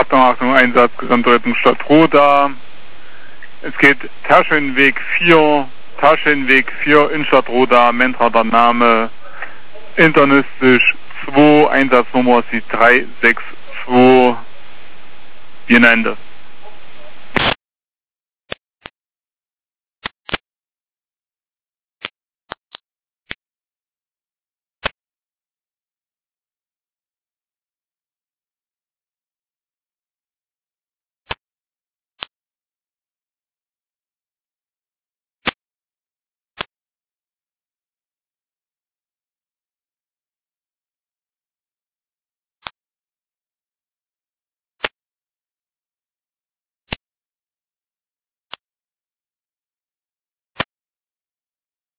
Achtung, Einsatz, Gesamtrettung Stadtroda. Es geht Taschenweg 4, Innenstadt Roda, Mentrader Name, internistisch 2, Einsatznummer ist die 362 genannte.